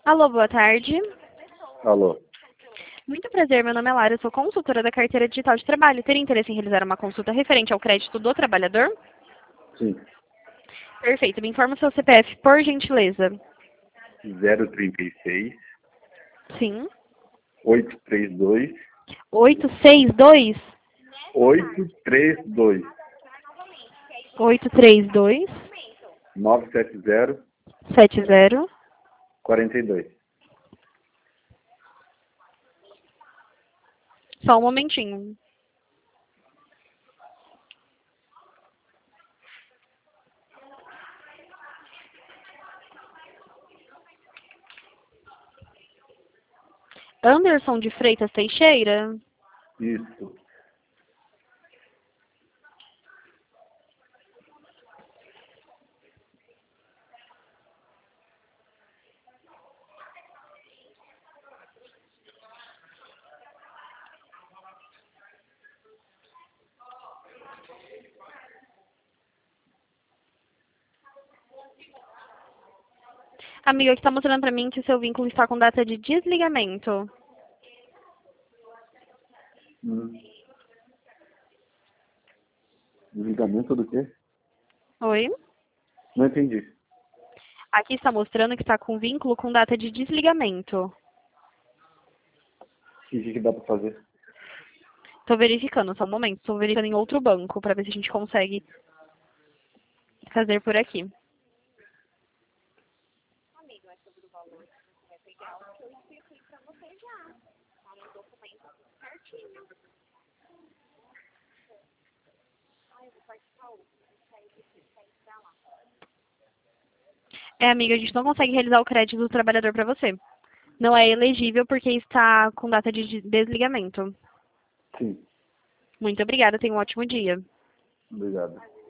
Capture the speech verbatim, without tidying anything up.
Alô, boa tarde. Alô. Muito prazer, meu nome é Lara, eu sou consultora da Carteira Digital de Trabalho. Teria interesse em realizar uma consulta referente ao crédito do trabalhador? Sim. Perfeito, me informa o seu C P F, por gentileza. zero trinta e seis, Sim. oitocentos e trinta e dois, oito seis dois? oitocentos e trinta e dois, oito três dois, novecentos e setenta, sete zero. quarenta e dois. Só um momentinho. Anderson de Freitas Teixeira? Isso. Amiga, que está mostrando para mim que o seu vínculo está com data de desligamento. Hum. Desligamento do quê? Oi? Não entendi. Aqui está mostrando que está com vínculo com data de desligamento. O que, que dá pra fazer? Estou verificando, só um momento. Estou verificando em outro banco para ver se a gente consegue fazer por aqui. É, amiga, a gente não consegue realizar o crédito do trabalhador para você. Não é elegível porque está com data de desligamento. Sim. Muito obrigada, tenha um ótimo dia. Obrigado.